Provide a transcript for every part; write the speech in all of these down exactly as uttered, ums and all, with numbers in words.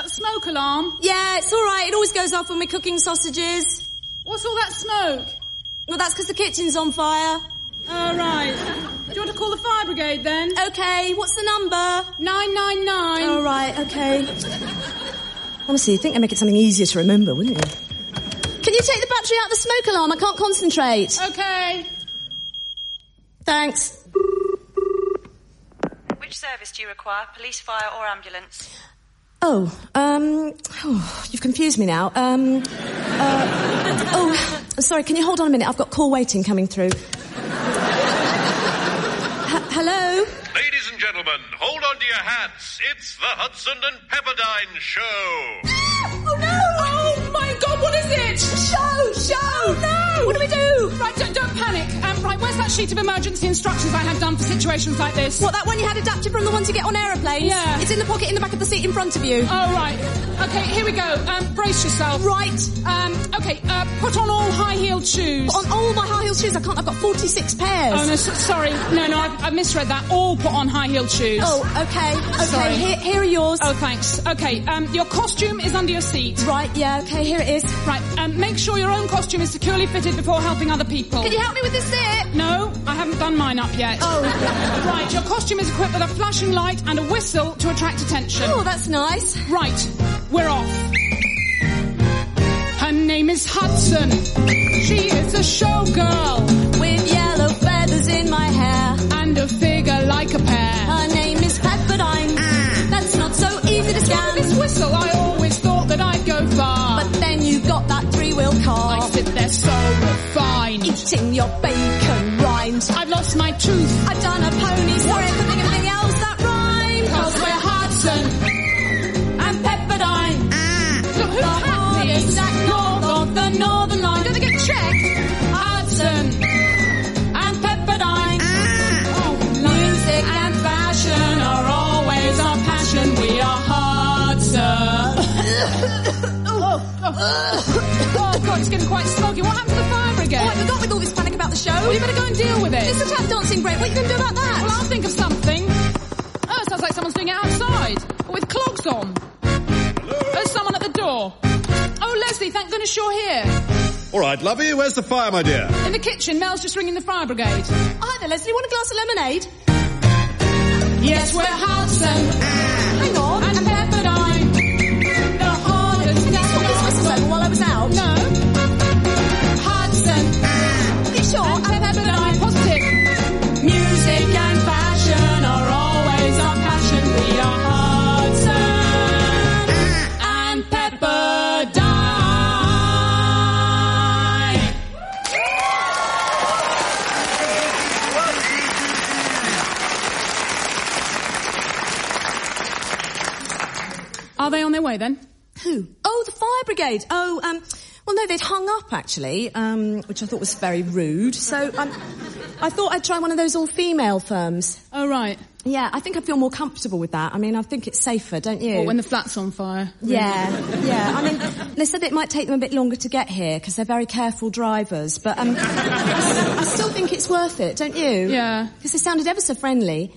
that smoke alarm? Yeah, it's all right. It always goes off when we're cooking sausages. What's all that smoke? Well, that's because the kitchen's on fire. Oh, right. Do you want to call the fire brigade, then? OK, what's the number? nine nine nine. Oh, right, OK. Honestly, you'd think they'd make it something easier to remember, wouldn't you? Can you take the battery out of the smoke alarm? I can't concentrate. OK. Thanks. Which service do you require? Police, fire or ambulance? Oh, um... Oh, you've confused me now. Um... Uh, oh, sorry, can you hold on a minute? I've got call waiting coming through. H- hello? Ladies and gentlemen, hold on to your hats. It's the Hudson and Pepperdine Show. Oh, no! Oh, my God, what is it? Show! Show! Oh, no! What do we do? Right, don't, don't panic. Um, right, where's that sheet of emergency instructions I had done for situations like this? What, that one you had adapted from the ones you get on aeroplanes? Yeah. It's in the pocket in the back of the seat in front of you. Oh, right. OK, here we go. Um, brace yourself. Right. Um, OK, uh, put on all high-heeled shoes. On all my high-heeled shoes? I can't. I've got forty-six pairs. Oh, no, so, sorry. No, no, I, I misread that. All put on high-heeled shoes. Oh, OK. OK, Sorry. here, here are yours. Oh, thanks. OK, um, your costume is under your seat. Right, yeah, OK, here it is. Right, um, make sure your own costume is securely fitted before helping other people. Can you help me with this zip? No, I haven't done mine up yet. Oh. Right, your costume is equipped with a flashing light and a whistle to attract attention. Oh, that's nice. Right, we're off. Her name is Hudson. She is a showgirl. With yellow feathers in my hair. And a figure like a pear. Her name is Pepperdine. Ah. That's not so easy to scan. With this whistle, I always thought that I'd go far. But then you got that three-wheel car. I sit there so refined. Eating your bacon rind. I've lost my tooth. I've done a pony. Sorry, I couldn't think of anything else that rhymes. Cause we're Hudson and Pepperdine. Ah. So who had these? Exact north of the Northern Line. Don't they get checked? Hudson and Pepperdine. Ah. Oh, music and fashion are always our passion. We are Hudson. oh, oh. oh, God, it's getting quite smoky. What happened to the fire brigade? Oh, I forgot with all this panic about the show. Well, you better go and deal with it. It's a tap dancing break. What are you going to do about that? Well, I'll think of something. Oh, it sounds like someone's doing it outside. With clogs on. Hello? There's someone at the door. Oh, Leslie, thank goodness you're here. All right, lovey, where's the fire, my dear? In the kitchen. Mel's just ringing the fire brigade. Oh, hi there, Leslie. Want a glass of lemonade? Yes, we're Hudson. Ah. Hang on. And, and Pepperdine. The hardest. Did you swap this whistle over while I was out? No. Hudson. Ah. You sure? And, and Pepperdine. Positive. Music and fashion are always our passion. We are Hudson ah. and Pepperdine. Are they on their way then? Who? Oh, the fire brigade. Oh, um, well, no, they'd hung up, actually, um, which I thought was very rude. So um, I thought I'd try one of those all-female firms. Oh, right. Yeah, I think I feel more comfortable with that. I mean, I think it's safer, don't you? What, when the flat's on fire? Yeah, yeah. I mean, they said it might take them a bit longer to get here because they're very careful drivers. But um, I still think it's worth it, don't you? Yeah. Because they sounded ever so friendly.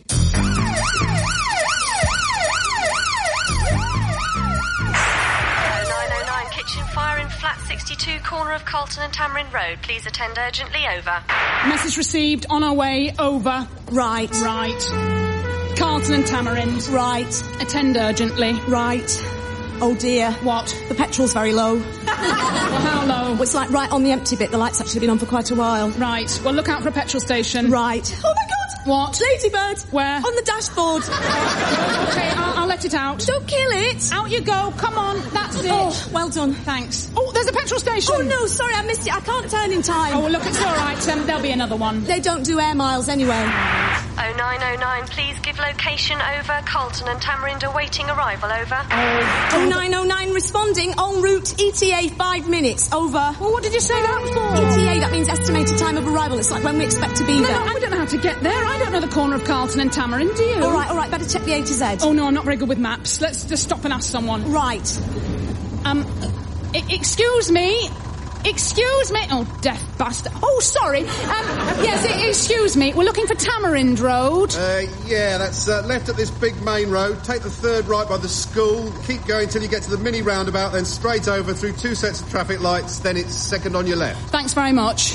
Fire in flat sixty-two, corner of Carlton and Tamarind Road. Please attend urgently. Over. Message received. On our way. Over. Right. Right. Carlton and Tamarind. Right. Attend urgently. Right. Oh dear. What? The petrol's very low. Well, how low? Well, it's like right on the empty bit. The light's actually been on for quite a while. Right. Well, look out for a petrol station. Right. Oh my God. What? Ladybird. Where? On the dashboard. Okay, I'll, I'll let it out. Don't kill it. Out you go. Come on. That's it. Oh, well done. Thanks. Oh, there's a petrol station. Oh no, sorry, I missed it. I can't turn in time. Oh, well, look, it's all right. Um, there'll be another one. They don't do air miles anyway. oh nine oh nine, please give location. Over. Carlton and Tamarind awaiting arrival. Over. Oh. oh nine oh nine responding. En route. E T A five minutes. Over. Well, what did you say that for? E T A, that means estimated time of arrival. It's like when we expect to be no, there. No, I don't know how to get there. I don't know the corner of Carlton and Tamarind, do you? All right, all right, better check the A to Z. Oh, no, I'm not very good with maps. Let's just stop and ask someone. Right. Um, I- excuse me. Excuse me. Oh, deaf bastard. Oh, sorry. Um, yes, i- excuse me. We're looking for Tamarind Road. Uh, yeah, that's uh, left at this big main road. Take the third right by the school. Keep going till you get to the mini roundabout, then straight over through two sets of traffic lights. Then it's second on your left. Thanks very much.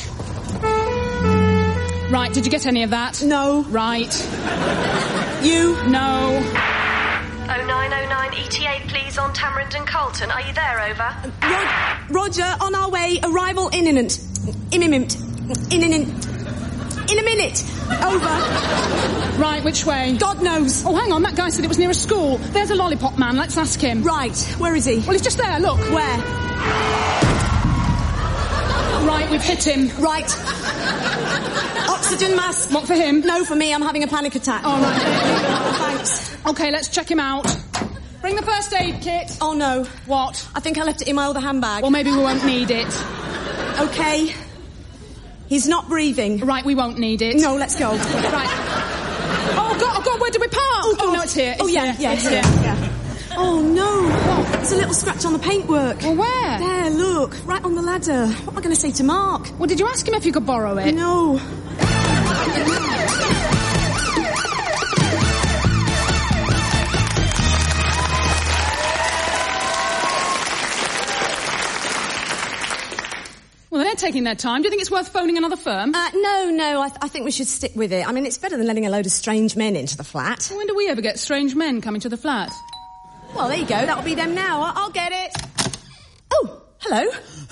Right, did you get any of that? No. Right. You? No. oh nine oh nine E T A, please, on Tamarind and Carlton. Are you there, over? Rod- Roger, on our way. Arrival imminent. Imminent. Imminent. In a minute. Over. Right, which way? God knows. Oh, hang on, that guy said it was near a school. There's a lollipop man, let's ask him. Right, where is he? Well, he's just there, look. Where? Right, we've hit him. Right. Oxygen mask. What for him? No, for me, I'm having a panic attack. All right. Thanks. Okay, let's check him out. Bring the first aid kit. Oh, no. What? I think I left it in my other handbag. Well, maybe we won't need it. Okay. He's not breathing. Right, we won't need it. No, let's go. Right. Oh, God, oh, God, where did we park? Oh, oh no, it's here. It's oh, yeah, here. yeah, it's yeah, here. yeah. Oh, no. There's a little scratch on the paintwork. Well, where? There, look. Right on the ladder. What am I going to say to Mark? Well, did you ask him if you could borrow it? No. Well, they're taking their time. Do you think it's worth phoning another firm? Uh, no, no, I, th- I think we should stick with it. I mean, it's better than letting a load of strange men into the flat. When do we ever get strange men coming to the flat? Well, there you go. That'll be them now. I- I'll get it. Oh, hello.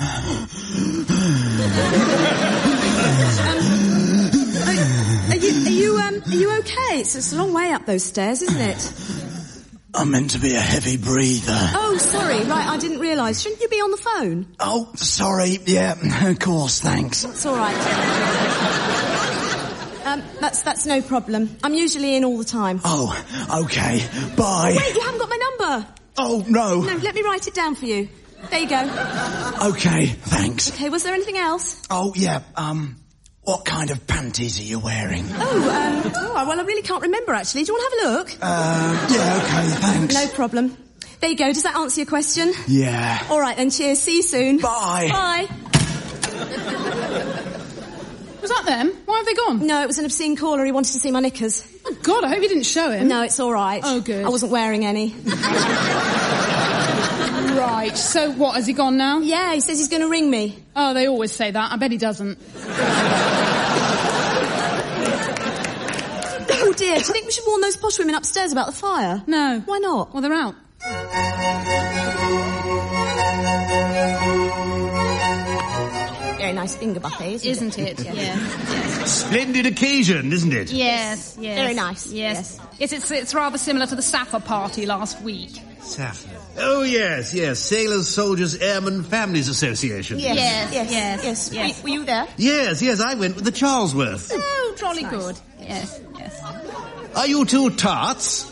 um, are, are you, are you, um, are you okay? It's, it's a long way up those stairs, isn't it? I'm meant to be a heavy breather. Oh, sorry. Right, I didn't realise. Shouldn't you be on the phone? Oh, sorry. Yeah, of course, thanks. It's all right. um, that's that's no problem. I'm usually in all the time. Oh, okay. Bye. Wait, you haven't got my number. Oh, no. No, let me write it down for you. There you go. Okay, thanks. Okay, was there anything else? Oh, yeah, um, what kind of panties are you wearing? Oh, um, oh, well, I really can't remember, actually. Do you want to have a look? Uh, yeah, okay, thanks. No problem. There you go. Does that answer your question? Yeah. All right, then. Cheers. See you soon. Bye. Bye. Was that them? Why have they gone? No, it was an obscene caller. He wanted to see my knickers. Oh, God, I hope you didn't show him. No, it's all right. Oh, good. I wasn't wearing any. Right, so what, has he gone now? Yeah, he says he's going to ring me. Oh, they always say that. I bet he doesn't. Oh, dear. Do you think we should warn those posh women upstairs about the fire? No. Why not? Well, they're out. Very nice finger buffet, isn't, Isn't it? it? Yeah. Splendid occasion, isn't it? Yes, yes. Very nice. Yes. Yes, it's, it's rather similar to the Sapphire party last week. Sapphire. Oh, yes, yes. Sailors, Soldiers, Airmen, Families Association. Yes, Yes, yes, yes, yes. yes. Were, were you there? Yes, yes, I went with the Charlesworth. Oh, jolly Nice. good. Yes, yes. Are you two tarts?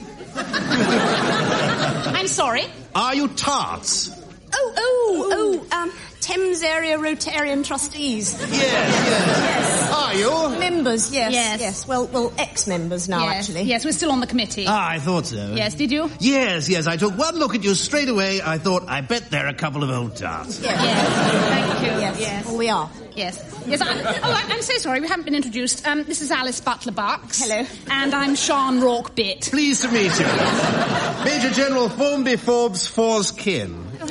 I'm sorry? Are you tarts? Oh, oh, oh, um, Thames Area Rotarian Trustees. Yes, yes. Are you? Members, yes. Yes. Yes, well, well, ex-members now, yes. actually. Yes, we're still on the committee. Ah, I thought so. Yes, did you? Yes, yes, I took one look at you straight away. I thought, I bet they're a couple of old tarts. Yes. Yes, thank you. Yes. Yes. Well, we are. Yes. Yes, I, oh, I, I'm so sorry, we haven't been introduced. Um, this is Alice Butler-Bucks. Hello. And I'm Sean Rourke-Bitt. Pleased to meet you. Major General Formby Forbes For's kin. I,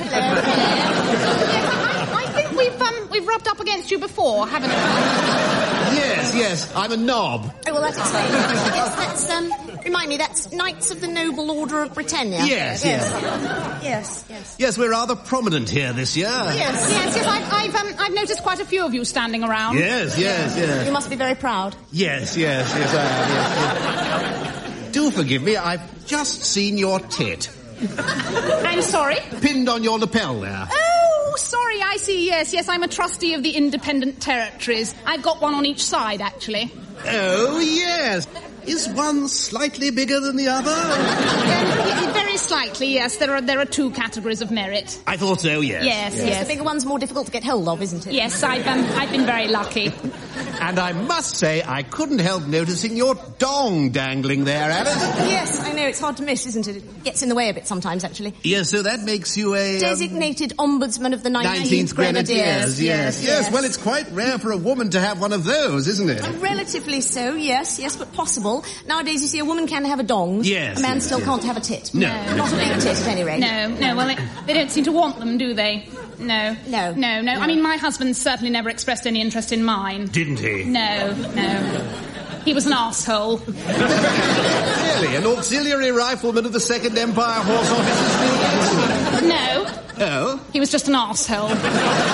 I think we've, um, we've rubbed up against you before, haven't we? Yes, yes, I'm a knob. Oh, well, that explains it. Yes, that's, um, remind me, that's Knights of the Noble Order of Britannia. Yes, yes. Yes, yes. Yes, we're rather prominent here this year. Yes. Yes, yes, I've, I've, um, I've noticed quite a few of you standing around. Yes, yes, yes. You must be very proud. Yes, yes, yes, I am, yes, yes. Do forgive me, I've just seen your tit. I'm sorry? Pinned on your lapel there. Oh, sorry, I see, yes, yes, I'm a trustee of the Independent Territories. I've got one on each side, actually. Oh, yes. Is one slightly bigger than the other? Um, very slightly, yes. There are there are two categories of merit. I thought so, yes. Yes, yes. The bigger one's more difficult to get hold of, isn't it? Yes, I've um, I've been very lucky. And I must say, I couldn't help noticing your dong dangling there, Alice. Yes, I know, it's hard to miss, isn't it? It gets in the way a bit sometimes, actually. Yes, so that makes you a... Um, Designated Ombudsman of the nineteenth, nineteenth Grenadiers. Grenadiers. Yes, yes, yes. Well, it's quite rare for a woman to have one of those, isn't it? Relatively so, yes, yes, but possible. Nowadays, you see, a woman can have a dong. Yes. A man yes, still yes. can't have a tit. No. Not a big tit, at any rate. No, no, well, they, they don't seem to want them, do they? No. No. No, no. I mean, my husband certainly never expressed any interest in mine. Didn't he? No, no. He was an arsehole. Really? An auxiliary rifleman of the Second Empire Horse Officers? No. Oh? He was just an arsehole. Oh,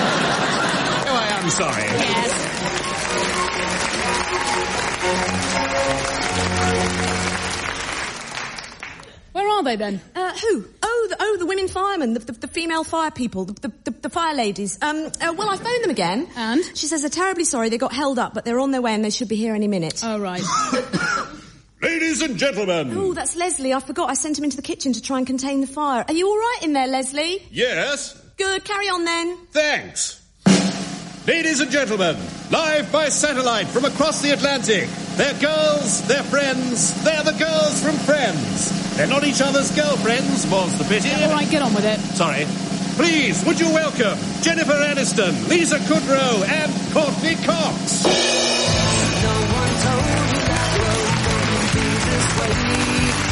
I am sorry. Yes. Where are they then? Uh, who? Oh, the, oh, the women firemen, the, the, the female fire people, the, the, the fire ladies. Um, uh, well, I phoned them again. And? She says they're terribly sorry, they got held up, but they're on their way and they should be here any minute. Oh, right. Ladies and gentlemen. Oh, that's Leslie. I forgot I sent him into the kitchen to try and contain the fire. Are you all right in there, Leslie? Yes. Good, carry on then. Thanks. Ladies and gentlemen, live by satellite from across the Atlantic. They're girls, they're friends, they're the girls from Friends. They're not each other's girlfriends, more's the pity. All right, get on with it. Sorry. Please, would you welcome Jennifer Aniston, Lisa Kudrow, and Courtney Cox. No one told you that road wouldn't be this way.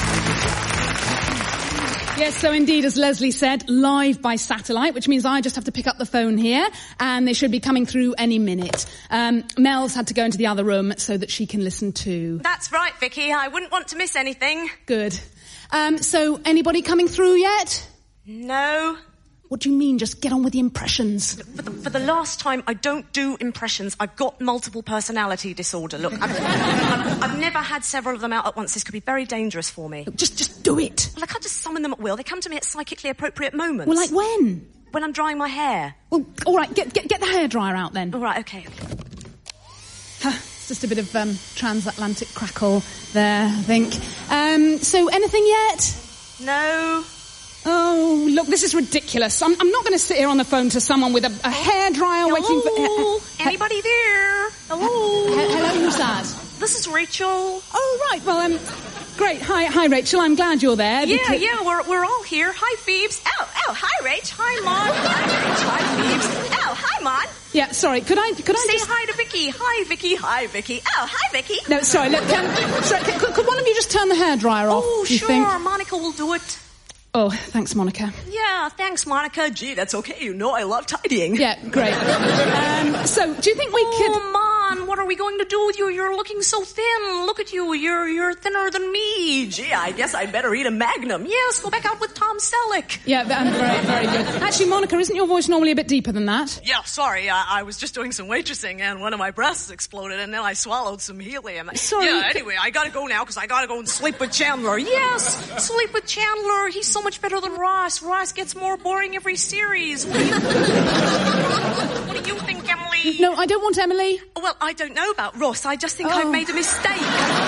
Yes, so indeed, as Leslie said, live by satellite, which means I just have to pick up the phone here, and they should be coming through any minute. Um, Mel's had to go into the other room so that she can listen too. That's right, Vicky. I wouldn't want to miss anything. Good. Um, so, anybody coming through yet? No. What do you mean, just get on with the impressions? For the, for the last time, I don't do impressions. I've got multiple personality disorder. Look, I've, I've, I've never had several of them out at once. This could be very dangerous for me. Look, just, just do it. Well, I can't just summon them at will. They come to me at psychically appropriate moments. Well, like when? When I'm drying my hair. Well, all right, get, get, get the hairdryer out then. All right, okay. It's just a bit of um, transatlantic crackle there, I think. Um, so, anything yet? No. Oh, look, this is ridiculous. I'm, I'm not going to sit here on the phone to someone with a, a hairdryer Hello? waiting for... Uh, uh, Anybody there? Hello? he- hello, who's that? This is Rachel. Oh, right, well, um... Great. Hi, hi, Rachel. I'm glad you're there. Yeah, because- yeah, we're we're all here. Hi, Phoebes. Oh, oh, hi, Rach. Hi, Mon. Hi, Rach. Hi, Phoebes. Oh, hi, Mon. Yeah, sorry. Could I... Could I Say just... hi to Vicky. Hi, Vicky. Hi, Vicky. Oh, hi, Vicky. No, sorry. Look, um, sorry, could, could, could one of you just turn the hairdryer off? Oh, do you sure. think? Monica will do it. Oh, thanks, Monica. Yeah, thanks, Monica. Gee, that's okay. You know I love tidying. Yeah, great. um, so, do you think we could... Oh, Mon, what are we going to do with you? You're looking so thin. Look at you. You're you're thinner than me. Gee, I guess I'd better eat a Magnum. Yes, go back out with Tom Selleck. Yeah, um, very, very good. Actually, Monica, isn't your voice normally a bit deeper than that? Yeah, sorry. I, I was just doing some waitressing and one of my breasts exploded and then I swallowed some helium. Sorry. Yeah, anyway, I gotta go now because I gotta go and sleep with Chandler. Yes, sleep with Chandler. He's so much better than Ross. Ross gets more boring every series. What do you, what do you think, Emily? No, I don't want Emily. Well, I don't know about Ross. I just think Oh. I've made a mistake.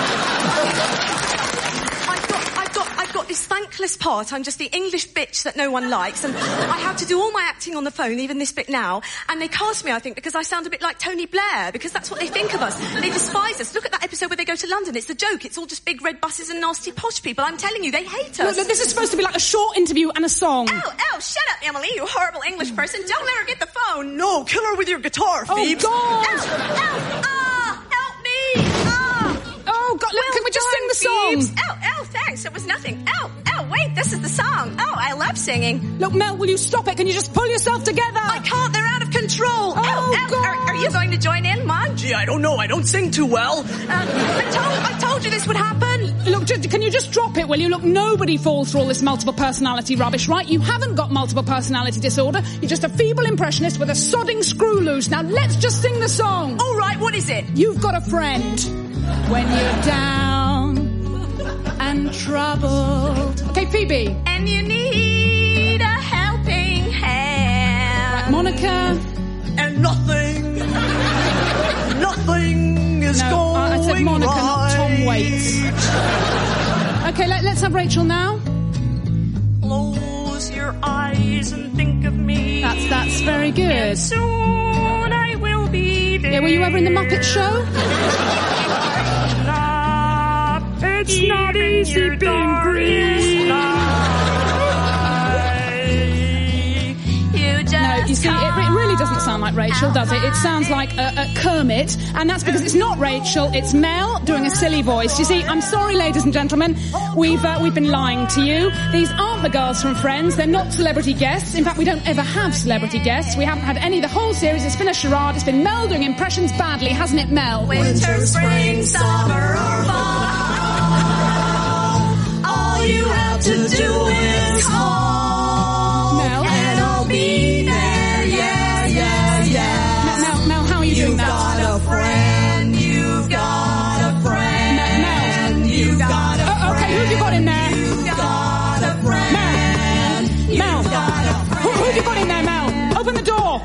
I've got, I've got, I've got this thankless part. I'm just the English bitch that no one likes, and I have to do all my acting on the phone, even this bit now. And they cast me, I think, because I sound a bit like Tony Blair, because that's what they think of us. They despise us. Look at that episode where they go to London. It's the joke. It's all just big red buses and nasty posh people. I'm telling you, they hate us. Look, look, this is supposed to be like a short interview and a song. Oh, oh, shut up, Emily, you horrible English person. Don't let her get the phone. No, kill her with your guitar, Oh, Phoebes. God. Ow, ow, ah, help me. Ah. Oh, God, look, Well can we just done, sing the song? Phoebes. Oh, oh, thanks. It was nothing. Oh, oh, wait, this is the song. Oh, I love singing. Look, Mel, will you stop it? Can you just pull yourself together? I can't. They're out of control. Oh, oh, God. Are, are you going to join in, Mom? Gee, I don't know. I don't sing too well. Uh, I told, I told you this would happen. Look, just, can you just drop it, will you? Look, nobody falls for all this multiple personality rubbish, right? You haven't got multiple personality disorder. You're just a feeble impressionist with a sodding screw loose. Now, let's just sing the song. All right, what is it? You've got a friend when you're down and troubled. Okay, Phoebe. And you need a helping hand. Monica. And nothing, nothing is No, going I I said Monica, not Tom right. Waits. Okay, let, let's have Rachel now. Close your eyes and think of me. That's that's very good. And soon I will be Yeah, were you ever in the Muppet Show? It's not easy being green. No, you see, it, it really doesn't sound like Rachel, does it? It sounds like a, a Kermit, and that's because it's not Rachel, it's Mel doing a silly voice. You see, I'm sorry, ladies and gentlemen, we've uh, we've been lying to you. These aren't the girls from Friends, they're not celebrity guests. In fact, we don't ever have celebrity guests. We haven't had any the whole series. It's been a charade. It's been Mel doing impressions badly, hasn't it, Mel? Winter, spring, summer, or fall. All you have to do is call. Mel? And I'll be there, yeah, yeah, yeah. Mel, Mel, how are you doing You've that? got a friend, you've got a friend. Mel, you've got a oh, friend. okay, who have you got in there? You've got a friend. Mel, Mel, got a friend. who, who have you got in there, Mel? Open the door.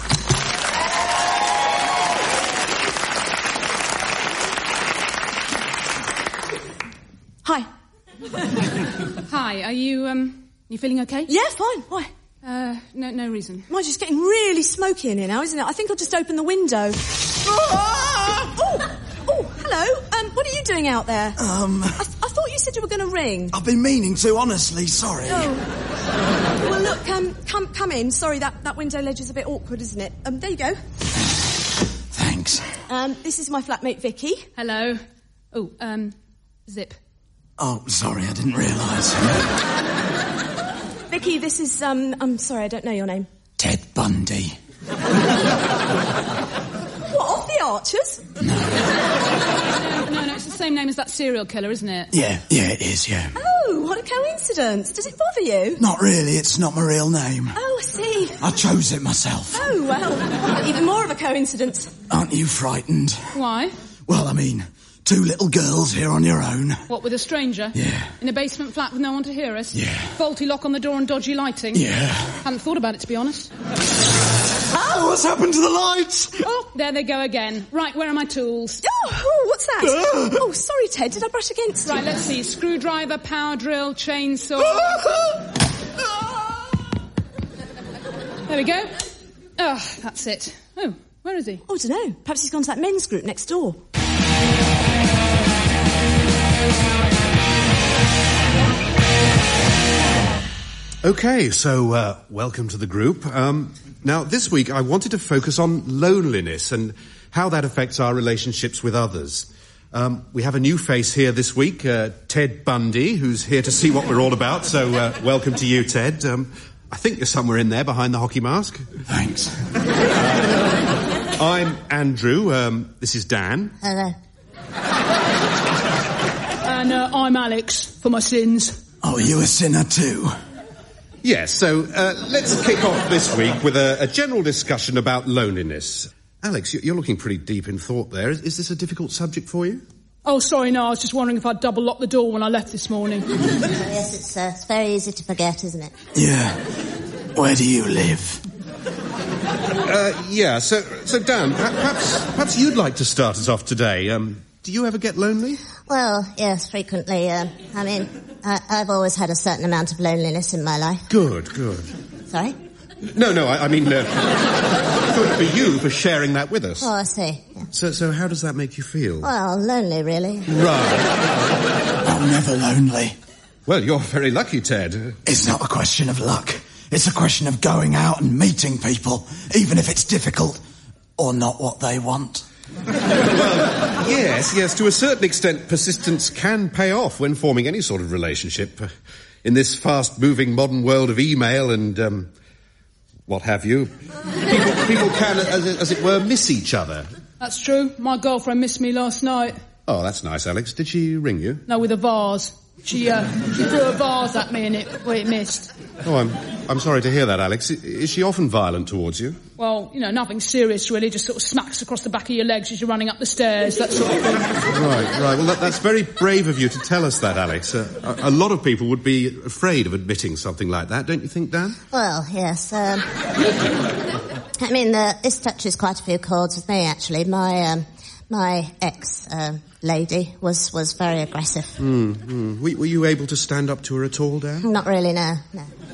Hi. Hi, are you, um, you feeling okay? Yeah, fine. Why? Uh, no, no reason. Mine's just getting really smoky in here now, isn't it? I think I'll just open the window. Oh, oh, hello. Um, what are you doing out there? Um, I, th- I thought you said you were going to ring. I've been meaning to, honestly, sorry. Oh. Well, look, um, come, come in. Sorry, that, that window ledge is a bit awkward, isn't it? Um, there you go. Thanks. Um, this is my flatmate, Vicky. Hello. Oh, um, Zip. Oh, sorry, I didn't realise. Vicky, this is, um, I'm sorry, I don't know your name. Ted Bundy. What, of the Archers? No, no, it's the same name as that serial killer, isn't it? Yeah, yeah, it is, yeah. Oh, what a coincidence. Does it bother you? Not really, it's not my real name. Oh, I see. I chose it myself. Oh, well, even more of a coincidence. Aren't you frightened? Why? Well, I mean, two little girls here on your own. What, with a stranger? Yeah. In a basement flat with no one to hear us? Yeah. Faulty lock on the door and dodgy lighting? Yeah. Hadn't thought about it, to be honest. Oh, what's happened to the lights? Oh, there they go again. Right, where are my tools? Oh, oh what's that? Oh, sorry, Ted, did I brush against you? Right, let's see. Screwdriver, power drill, chainsaw. There we go. Oh, that's it. Oh, where is he? Oh, I don't know. Perhaps he's gone to that men's group next door. Okay, so uh, welcome to the group. Um, now, this week I wanted to focus on loneliness and how that affects our relationships with others. Um, we have a new face here this week, uh, Ted Bundy, who's here to see what we're all about. So, uh, welcome to you, Ted. Um, I think you're somewhere in there behind the hockey mask. Thanks. I'm Andrew. Um, this is Dan. Hello. And uh, I'm Alex, for my sins. Oh, are you a sinner too? Yes, so uh, let's kick off this week with a, a general discussion about loneliness. Alex, you're looking pretty deep in thought there. Is, is this a difficult subject for you? Oh, sorry, no, I was just wondering if I'd double locked the door when I left this morning. Yes, it's, uh, it's very easy to forget, isn't it? Yeah. Where do you live? Uh, yeah, so, so Dan, perhaps, perhaps you'd like to start us off today. Um, do you ever get lonely? Well, yes, frequently. Uh, I mean, I, I've always had a certain amount of loneliness in my life. Good, good. Sorry? No, no, I, I mean, uh, good for you for sharing that with us. Oh, I see. Yeah. So, so how does that make you feel? Well, lonely, really. Right. I'm never lonely. Well, you're very lucky, Ted. It's not a question of luck. It's a question of going out and meeting people, even if it's difficult or not what they want. Well, yes, yes, to a certain extent, persistence can pay off when forming any sort of relationship. In this fast-moving modern world of email and, um, what have you, people, people can, as, as it were, miss each other. That's true. My girlfriend missed me last night. Oh, that's nice, Alex. Did she ring you? No, with a vase. She, uh, she threw a vase at me and it, well, it missed. Oh, I'm, I'm sorry to hear that, Alex. Is she often violent towards you? Well, you know, nothing serious really, just sort of smacks across the back of your legs as you're running up the stairs, that sort of thing. Right, right. Well, that, that's very brave of you to tell us that, Alex. Uh, a, a lot of people would be afraid of admitting something like that, don't you think, Dan? Well, yes. Um, I mean, uh, this touches quite a few chords with me, actually. My, um, my ex, um, lady was, was very aggressive. Mm, mm. Were, were you able to stand up to her at all, Dan? Not really, no, no.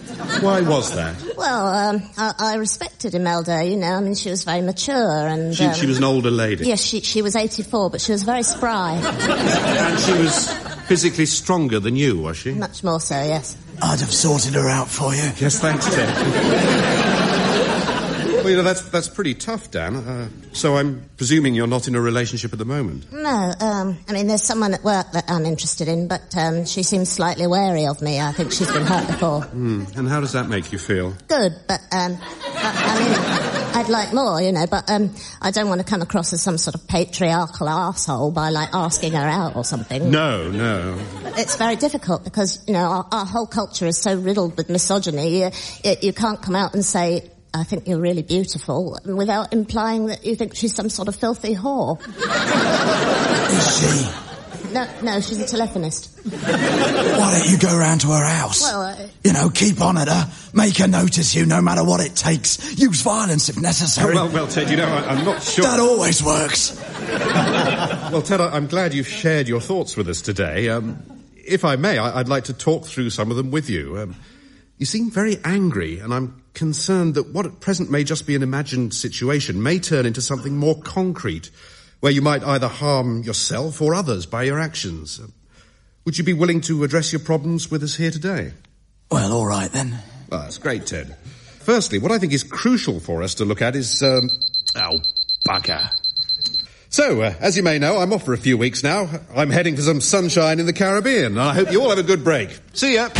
Why was that? Well, um, I, I respected Imelda, you know. I mean, she was very mature and... She, um, she was an older lady. Yes, she, she was eighty-four, but she was very spry. And she was physically stronger than you, was she? Much more so, yes. I'd have sorted her out for you. Yes, thanks, Ted. Well, you know, that's that's pretty tough, Dan. Uh, so I'm presuming you're not in a relationship at the moment? No, um, I mean, there's someone at work that I'm interested in, but um, she seems slightly wary of me. I think she's been hurt before. Mm. And how does that make you feel? Good, but, um, but, I mean, I'd like more, you know, but um, I don't want to come across as some sort of patriarchal arsehole by, like, asking her out or something. No, no. It's very difficult because, you know, our, our whole culture is so riddled with misogyny. You, you, you can't come out and say, I think you're really beautiful, without implying that you think she's some sort of filthy whore. Is she? No, no, she's a telephonist. Why don't you go round to her house? Well, uh, You know, keep on at her, make her notice you no matter what it takes. Use violence if necessary. Oh, well, well, Ted, you know, I, I'm not sure... That always works. Well, Ted, I, I'm glad you've shared your thoughts with us today. Um, if I may, I, I'd like to talk through some of them with you. Um, you seem very angry, and I'm concerned that what at present may just be an imagined situation may turn into something more concrete, where you might either harm yourself or others by your actions. Would you be willing to address your problems with us here today? Well, all right then. Well, that's great, Ted. Firstly, what I think is crucial for us to look at is, um... Oh, bugger. So, uh, as you may know, I'm off for a few weeks now. I'm heading for some sunshine in the Caribbean. I hope you all have a good break. See ya!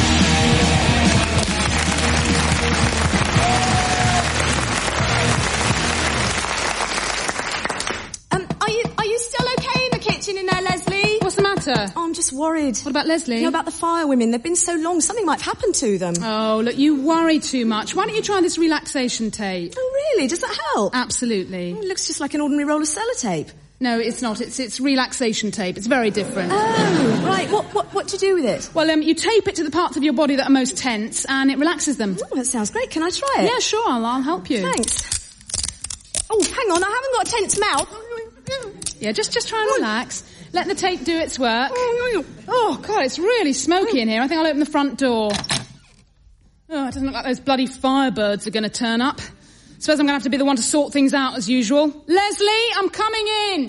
Oh, I'm just worried. What about Leslie? You know, about the fire women. They've been so long, something might have happened to them. Oh, look, you worry too much. Why don't you try this relaxation tape? Oh, really? Does that help? Absolutely. It looks just like an ordinary roll of sellotape. No, it's not. It's it's relaxation tape. It's very different. Oh, right. What what what do you do with it? Well, um, you tape it to the parts of your body that are most tense, and it relaxes them. Oh, that sounds great. Can I try it? Yeah, sure. I'll, I'll help you. Thanks. Oh, hang on. I haven't got a tense mouth. Yeah, just just try and relax. Let the tape do its work. Oh, God, it's really smoky in here. I think I'll open the front door. Oh, it doesn't look like those bloody firebirds are going to turn up. Suppose I'm going to have to be the one to sort things out as usual. Leslie, I'm coming in.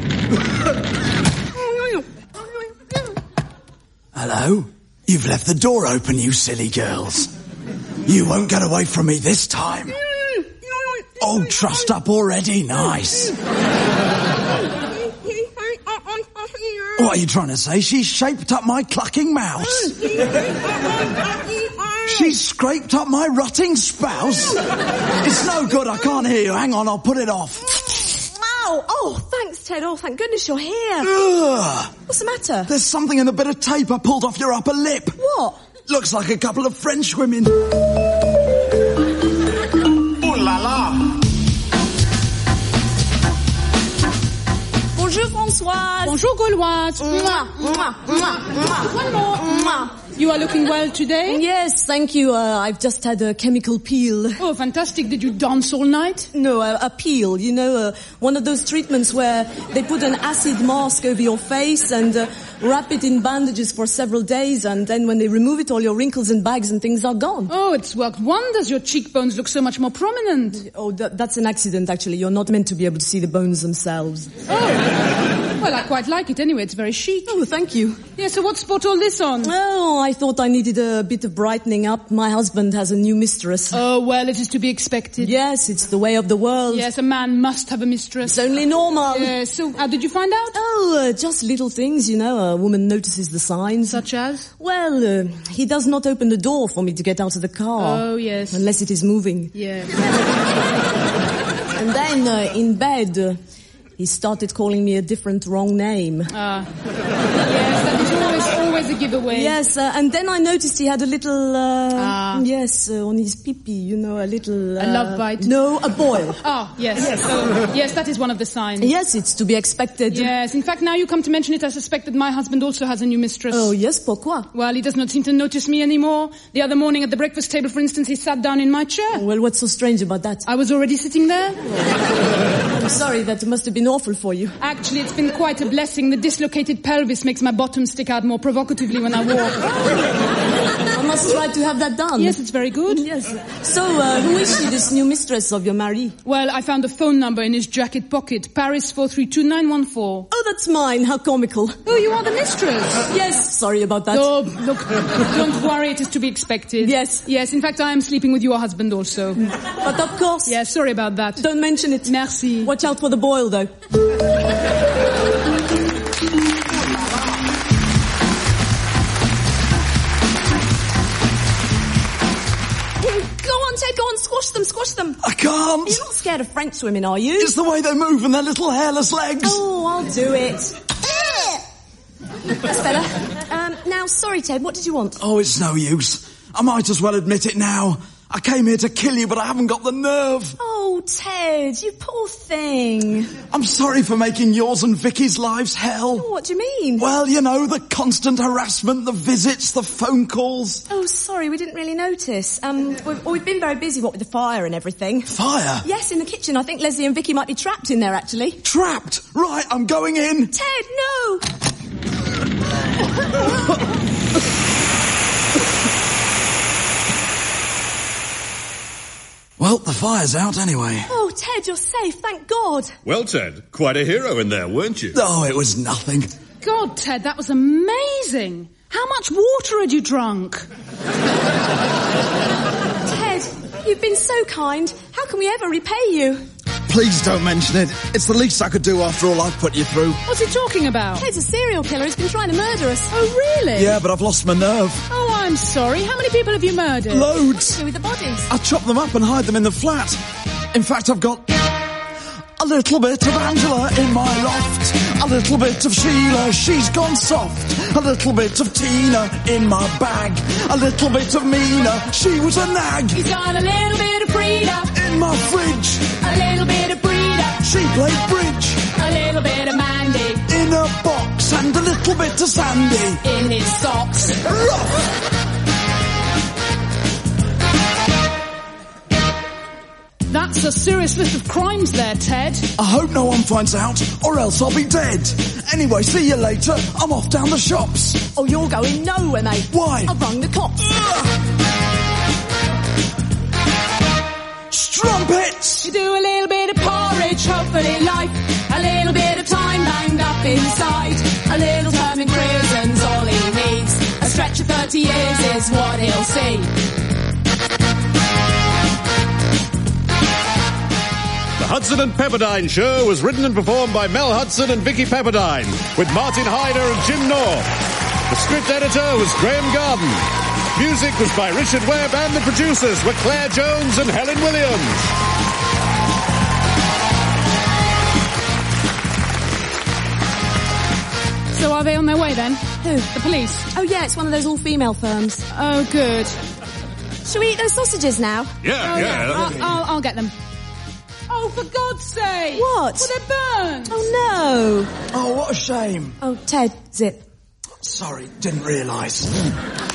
Hello? You've left the door open, you silly girls. You won't get away from me this time. Oh, trussed up already? Nice. What are you trying to say? She's shaped up my clucking mouse. She's scraped up my rutting spouse. It's no good, I can't hear you. Hang on, I'll put it off. Ow! Oh, thanks, Ted. Oh, thank goodness you're here. Ugh. What's the matter? There's something in the bit of tape I pulled off your upper lip. What? Looks like a couple of French women. Ooh la la! Bonjour, Françoise. Bonjour, Gauloise. Mwah, mwah, mwah, mwah. One more. Mwah. You are looking well today? Yes, thank you. Uh, I've just had a chemical peel. Oh, fantastic. Did you dance all night? No, a, a peel. You know, uh, one of those treatments where they put an acid mask over your face and uh, wrap it in bandages for several days, and then when they remove it, all your wrinkles and bags and things are gone. Oh, it's worked wonders. Your cheekbones look so much more prominent. Oh, that, that's an accident, actually. You're not meant to be able to see the bones themselves. Oh. Well, I quite like it anyway. It's very chic. Oh, thank you. Yeah, so what spot all this on? Oh, I thought I needed a bit of brightening up. My husband has a new mistress. Oh, well, it is to be expected. Yes, it's the way of the world. Yes, a man must have a mistress. It's only normal. Yes, so how did you find out? Oh, uh, just little things, you know. A woman notices the signs. Such as? Well, uh, he does not open the door for me to get out of the car. Oh, yes. Unless it is moving. Yeah. And then, uh, in bed... Uh, He started calling me a different wrong name. Ah. Yes, that is always, always a giveaway. Yes, uh, and then I noticed he had a little, uh, ah. yes, uh, on his pee-pee, you know, a little... Uh, a love bite? No, a boil. Oh, yes. Yes. So, yes, that is one of the signs. Yes, it's to be expected. Yes, in fact, now you come to mention it, I suspect that my husband also has a new mistress. Oh, yes, pourquoi? Well, he does not seem to notice me anymore. The other morning at the breakfast table, for instance, he sat down in my chair. Well, what's so strange about that? I was already sitting there. I'm sorry, that must have been awful for you. Actually, it's been quite a blessing. The dislocated pelvis makes my bottom stick out more provocatively when I walk. I'm must try to have that done. Yes, it's very good. Yes. So, uh, who is she, this new mistress of your mari? Well, I found a phone number in his jacket pocket. Paris four three two nine one four. Oh, that's mine. How comical. Oh, you are the mistress? Yes, sorry about that. Oh, look, don't worry, it is to be expected. Yes. Yes, in fact, I am sleeping with your husband also. But of course. Yes, sorry about that. Don't mention it. Merci. Watch out for the boil, though. Ted, go on, squash them, squash them. I can't. You're not scared of French women, are you? It's the way they move and their little hairless legs. Oh, I'll do it. That's better. Um, now, sorry, Ted, what did you want? Oh, it's no use. I might as well admit it now. I came here to kill you, but I haven't got the nerve. Oh, Ted, you poor thing. I'm sorry for making yours and Vicky's lives hell. Oh, what do you mean? Well, you know, the constant harassment, the visits, the phone calls. Oh, sorry, we didn't really notice. Um, we've, we've been very busy, what with the fire and everything. Fire? Yes, in the kitchen. I think Leslie and Vicky might be trapped in there, actually. Trapped? Right, I'm going in. Ted, no! Well, the fire's out anyway. Oh, Ted, you're safe, thank God. Well, Ted, quite a hero in there, weren't you? Oh, it was nothing. God, Ted, that was amazing. How much water had you drunk? Ted, you've been so kind. How can we ever repay you? Please don't mention it. It's the least I could do after all I've put you through. What's he talking about? Ted's a serial killer. He's been trying to murder us. Oh, really? Yeah, but I've lost my nerve. Oh, I'm sorry. How many people have you murdered? Loads. With the bodies. I chop them up and hide them in the flat. In fact, I've got a little bit of Angela in my loft. A little bit of Sheila, she's gone soft. A little bit of Tina in my bag. A little bit of Mina, she was a nag. He's got a little bit of Frida in my fridge. A little bit of Frida, she played bridge. A little bit of Mandy in a box. And a little bit of Sandy in his socks. Rough. That's a serious list of crimes there, Ted. I hope no one finds out, or else I'll be dead. Anyway, see you later. I'm off down the shops. Oh, you're going nowhere, mate. Why? I've rung the cops. Strumpets! You do a little bit of porridge, hopefully life. A little bit of time banged up inside. A little term in prison's all he needs. A stretch of thirty years is what he'll see. The Hudson and Pepperdine Show was written and performed by Mel Hudson and Vicky Pepperdine, with Martin Hyder and Jim North. The script editor was Graham Garden. Music was by Richard Webb, and the producers were Claire Jones and Helen Williams. So are they on their way then? Who? The police? Oh yeah, it's one of those all-female firms. Oh, good. Shall we eat those sausages now? Yeah, oh, yeah. yeah. I'll, I'll, I'll get them. Oh, for God's sake! What? Well, they're burned. Oh, no. Oh, what a shame. Oh, Ted, zip. Sorry, didn't realise.